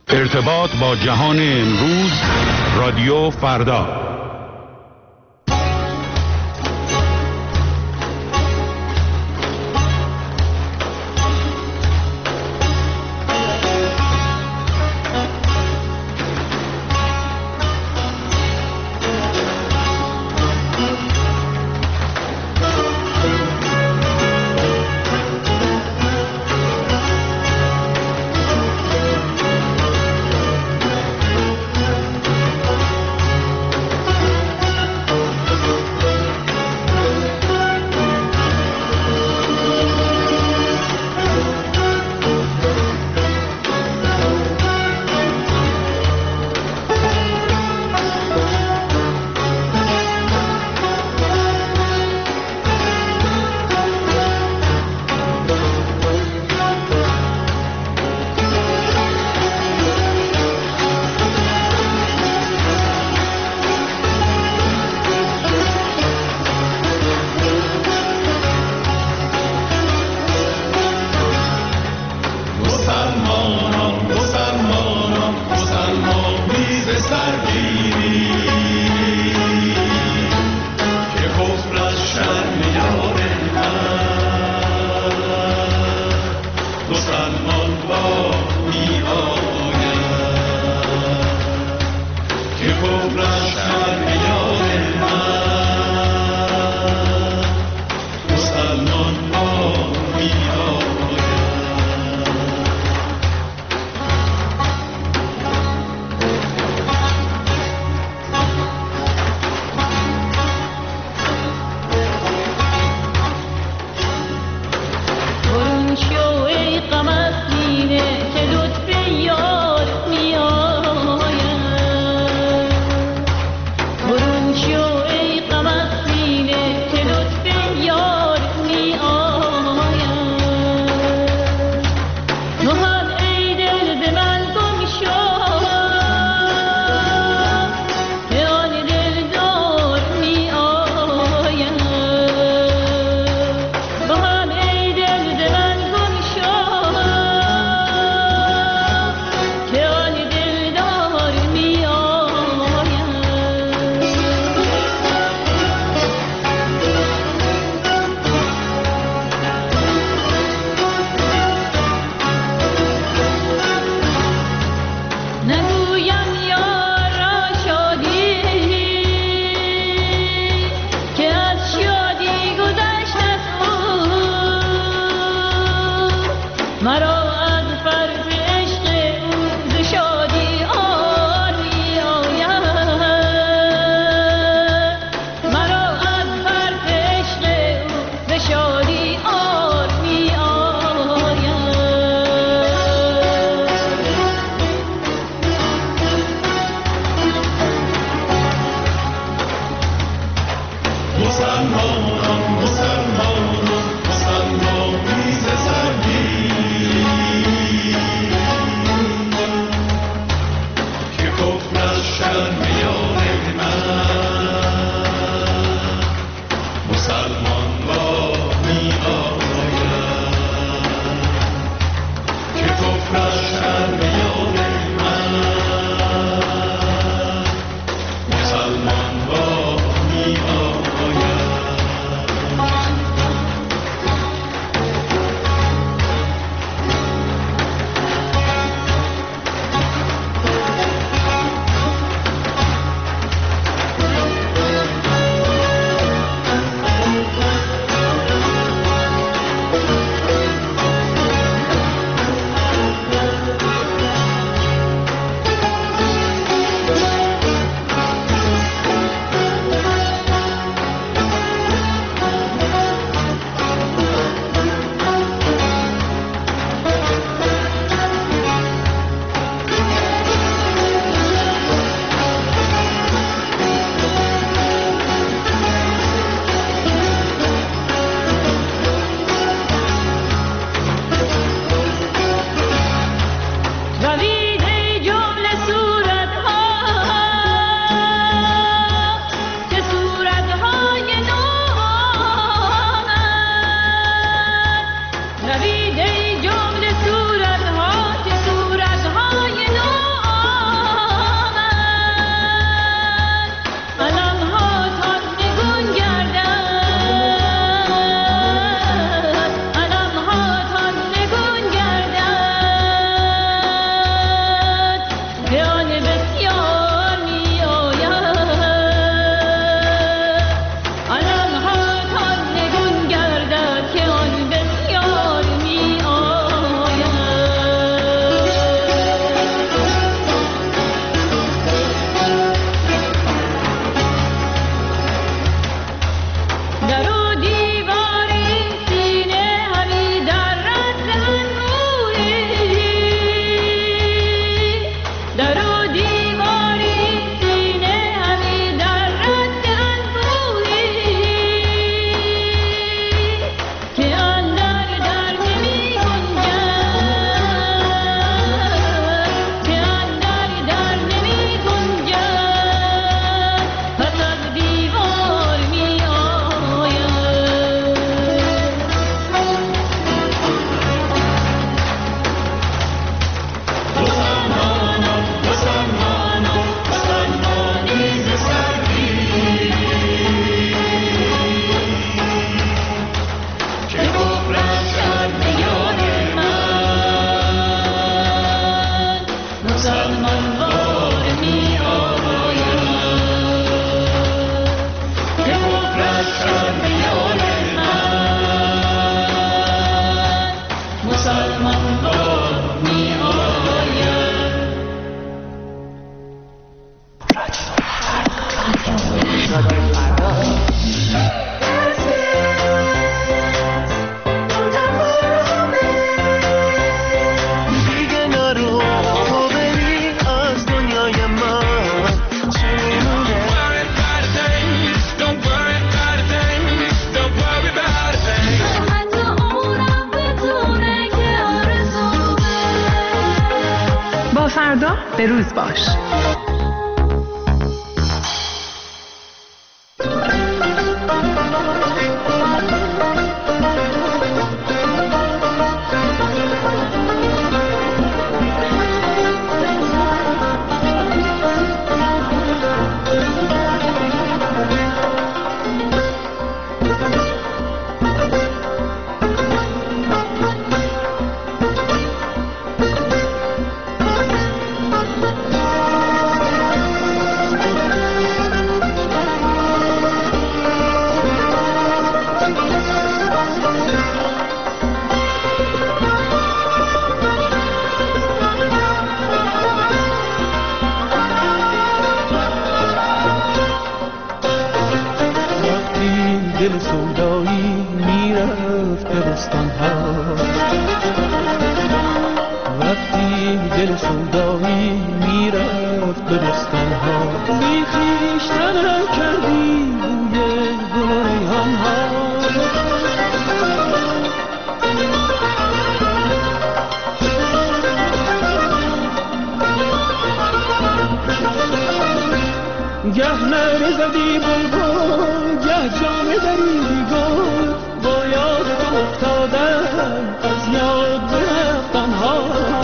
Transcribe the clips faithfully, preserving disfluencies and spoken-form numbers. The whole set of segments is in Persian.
ارتباط با جهان امروز، رادیو فردا. فردا به روز باش. دل سودایی میرفت به بستان‌ها، وقتی دل سودایی میرفت به بستان‌ها، بی خویشتن کردی بوی گل و ریحان‌ها. گه نره زدی بلبل، گه جامه دریدی گل، با یاد تو افتادم از یاد برفتنها.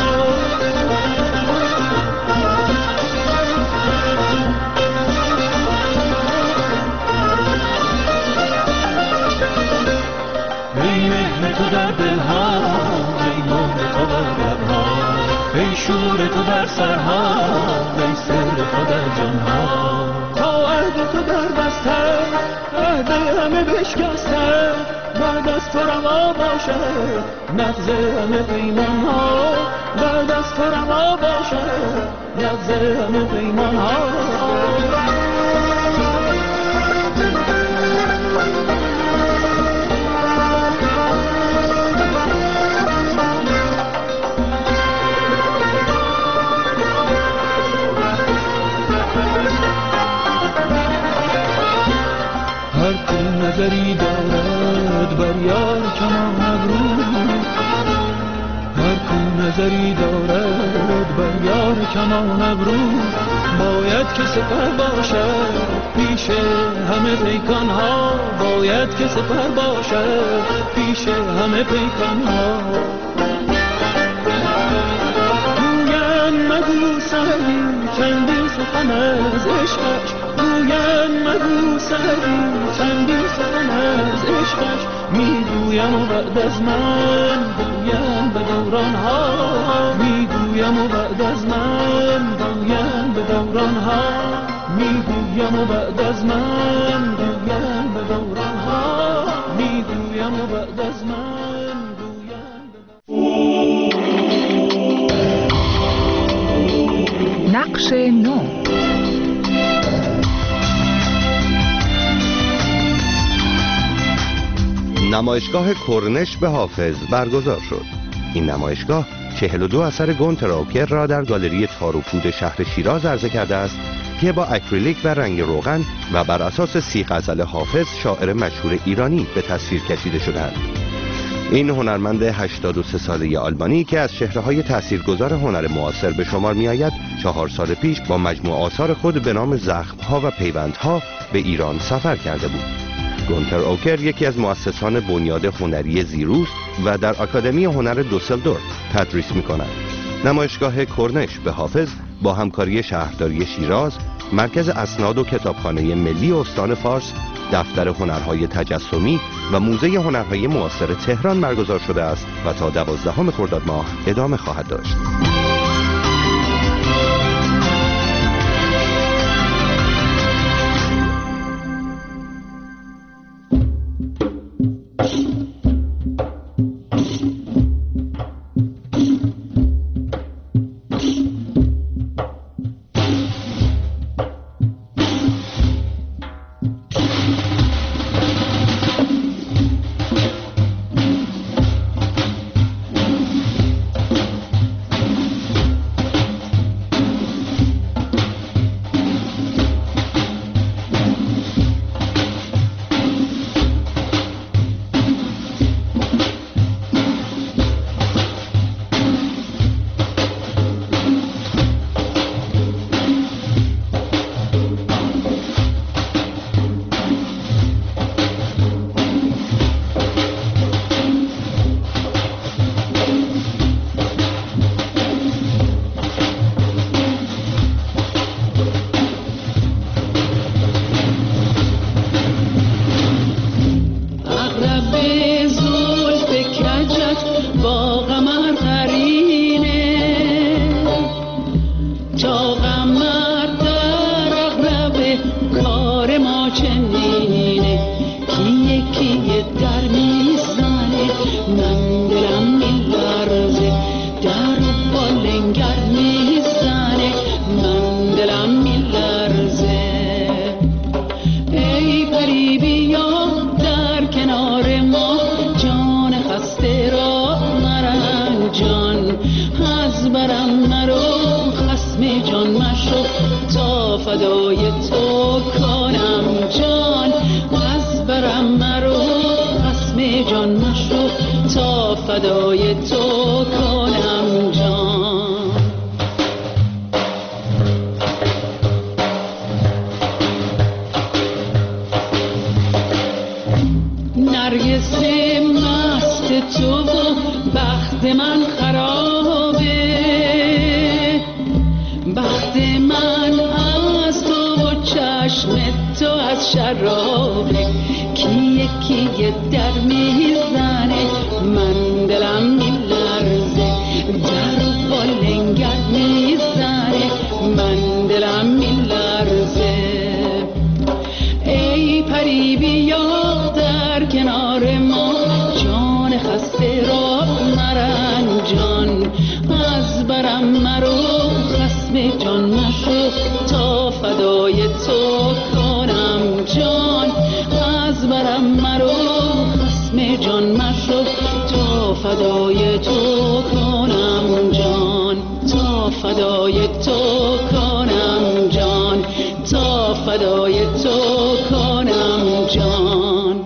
ای مهر تو در دلها، ای مهر تو در لبها، ای شور تو در سرها، ای سر تو در جانها. تو در بسته عهد همه بشکسته، بعد از تو روا باشه نقض همه پیمان ها، بعد از تو روا باشه نقض همه پیمان ها. هر کو نظری دارد بر یار کمان ابرو، هر کو نظری دارد بر یار کمان ابرو، باید که سپر باشد پیش همه پیکان ها، باید که سپر باشد پیش همه پیکان ها. گویند مگو سری چندین سخن از عشقش، گویند مگو سری چندین سخن از عشقش، میگویم و بعد از من گویم به دوران ها، میگویم و بعد از من گویم به دوران ها، میگویم و بعد از من گویم به دوران ها، میگویم و بعد از من گویم به نقش نو. نمایشگاه کرنش به حافظ برگزار شد. این نمایشگاه چهل و دو اثر گونتر اوکر را در گالری تار و پود شهر شیراز عرضه کرده است که با اکریلیک و رنگ روغن و بر اساس سی غزل حافظ شاعر مشهور ایرانی به تصویر کشیده شدند. این هنرمند هشتاد و سه ساله آلمانی که از چهره‌های تاثیرگذار هنر معاصر به شمار می‌آید، چهار سال پیش با مجموع آثار خود به نام زخم‌ها و پیوندها به ایران سفر کرده بود. گونتر اوکر یکی از مؤسسان بنیاد هنری زیروست و در آکادمی هنر دوسلدورف تدریس می‌کند. نمایشگاه کرنش به حافظ با همکاری شهرداری شیراز، مرکز اسناد و کتابخانه ملی استان فارس، دفتر هنرهای تجسمی و موزه هنرهای معاصر تهران برگزار شده است و تا دوازدهم خرداد ماه ادامه خواهد داشت. از برم مرو خصم جان مشو تا فدای تو کنم جان از برم مرو خصم جان مشو تا فدای تو کنم جان نرگس مست تو و بخت من خرابه بخت من از تو و چشم تو از شرابه کی یکی در میزنه من دلم میلرزه در و بالنگر میزنه من دلم میلرزه ای پری بیا در کنار ما جان خسته را مرنجان از برم مرو خصم جان مشو تا فدای تو کنم جان از برم مرو خصم جان مشو تا فدای تو کنم جان تا فدای تو کنم جان تا فدای تو کنم جان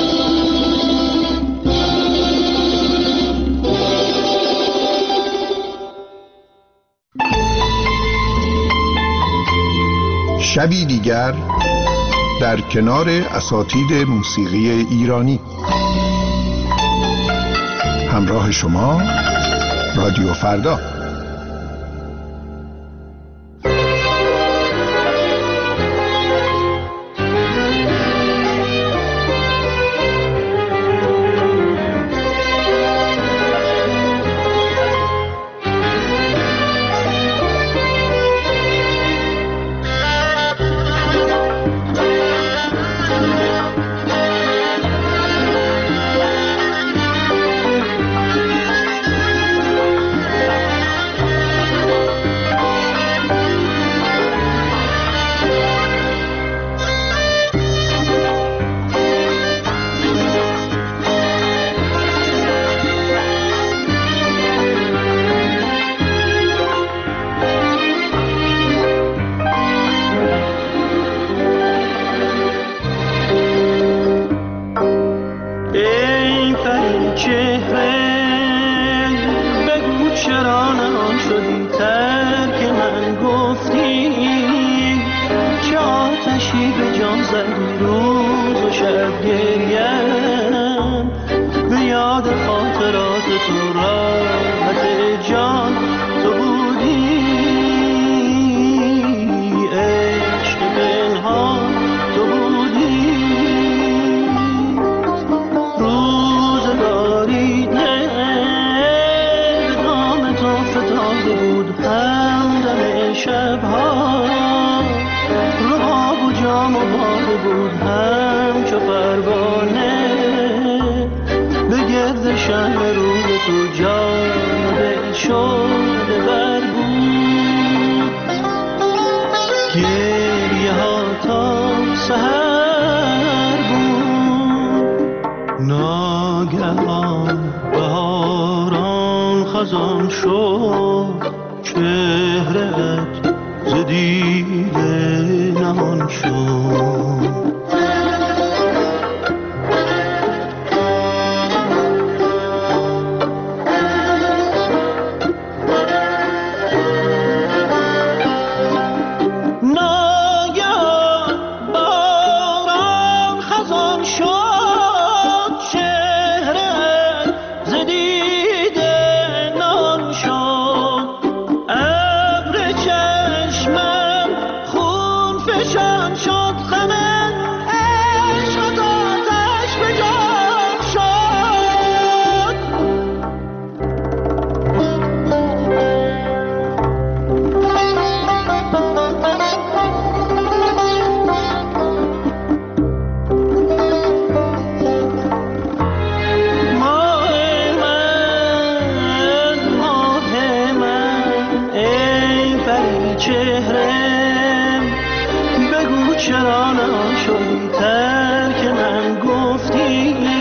شبی دیگر در کنار اساتید موسیقی ایرانی همراه شما رادیو فردا.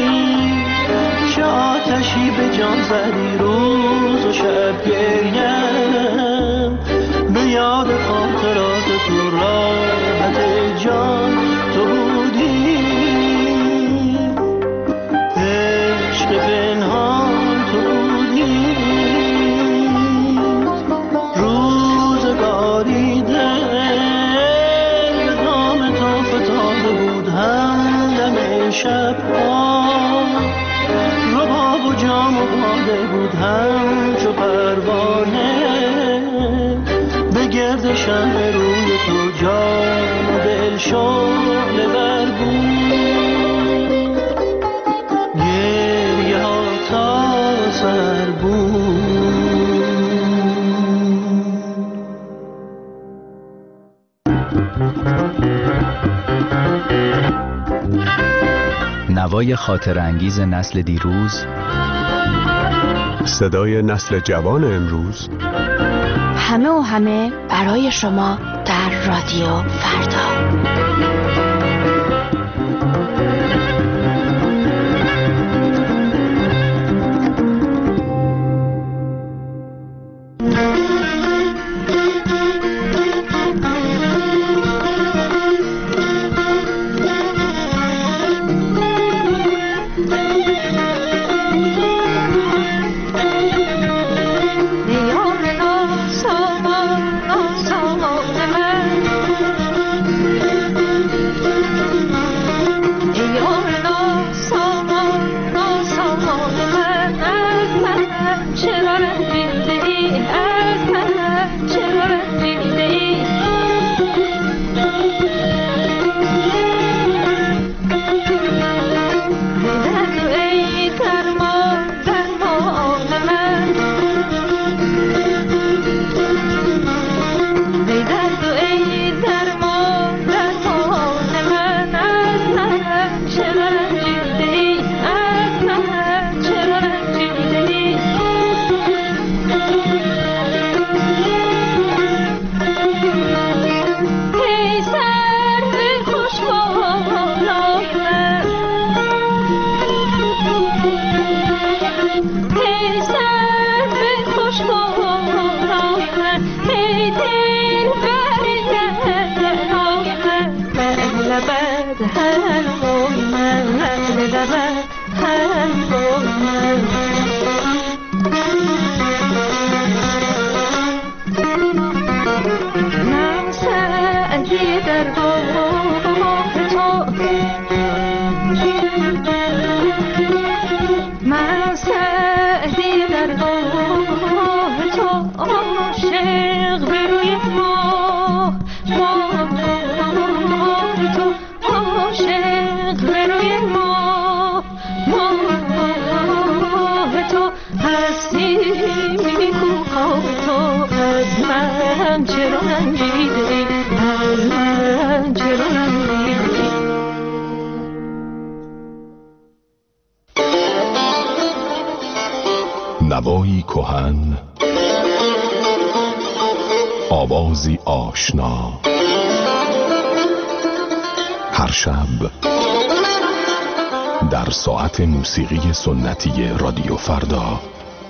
آتشی به جان زدی روز و شب گریه گرد شمع روی تو جان و دل شعله ور بود، گریه ها تا سر بود. نوای خاطر انگیز نسل دیروز، صدای نسل جوان امروز، همه و همه برای شما در رادیو فردا. نوایی کهن، آوازی آشنا، هر شب در ساعت موسیقی سنتی رادیو فردا.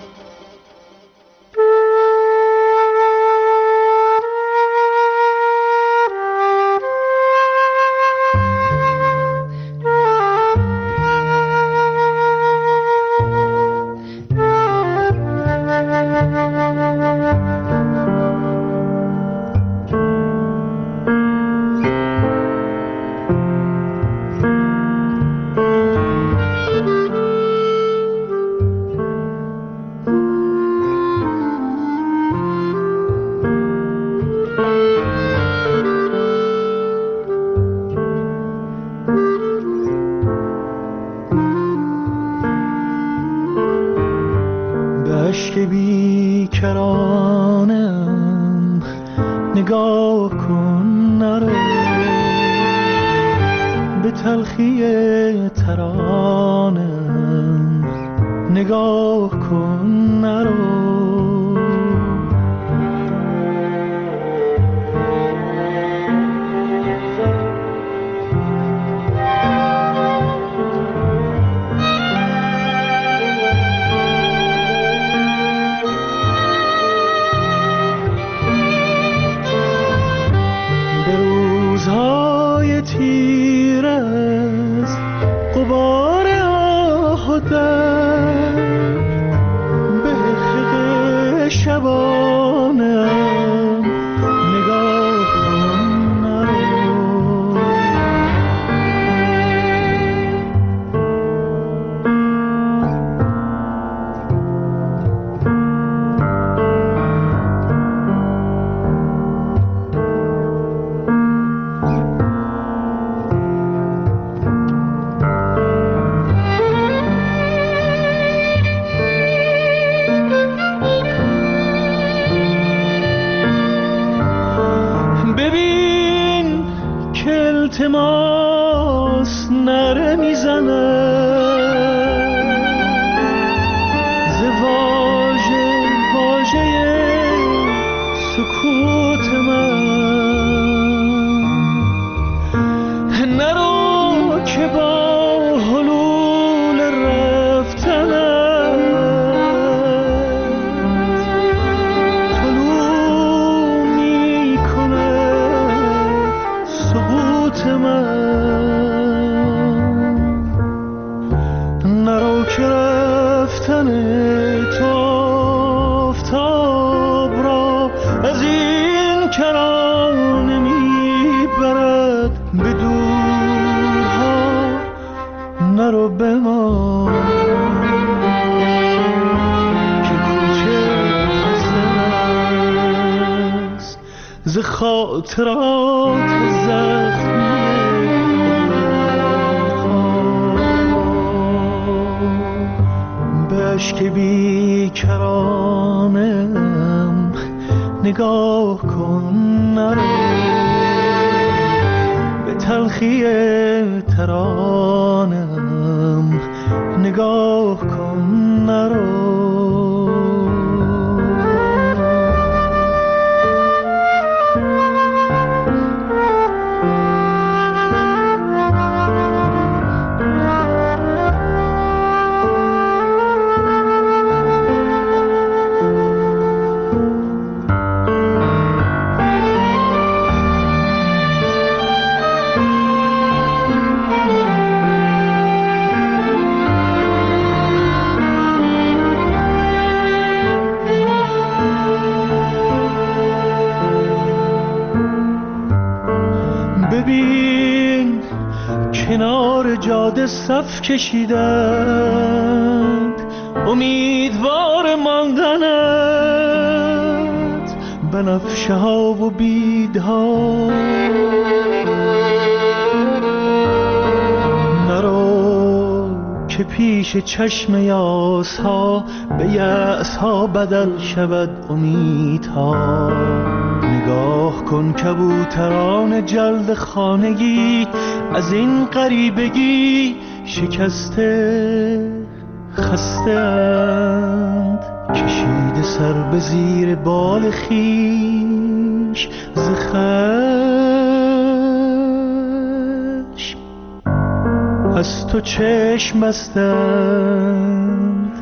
اشک بی کرانم نگاه کن نرو، به تلخی ترانم نگاه کن نرو. تیر از غبار آه و درد به التماس نره میزنه ز واژه واژه سکوت من نرو که با حلول رفتنت طلوع میکنه سقوط من نرو که رفتن تو آفتاب را از این کرانه میبرد به دورها نرو بمان که کوچه خسته است ز خاطرات زخمی بشک بی کرانم نگاه کن نرو به تلخی ترانم نگاه کن نرو ببین کنار جاده صف کشیدند امیدوار ماندنت بنفشه ها و بیدها نرو که پیش چشم یاس ها به یأس ها بدل شود امیدها نگاه کن کبوتران جلد خانگی از این غریبگی شکسته خسته اند کشیده سر به زیر بال خویش ز خشم از تو چشم بستند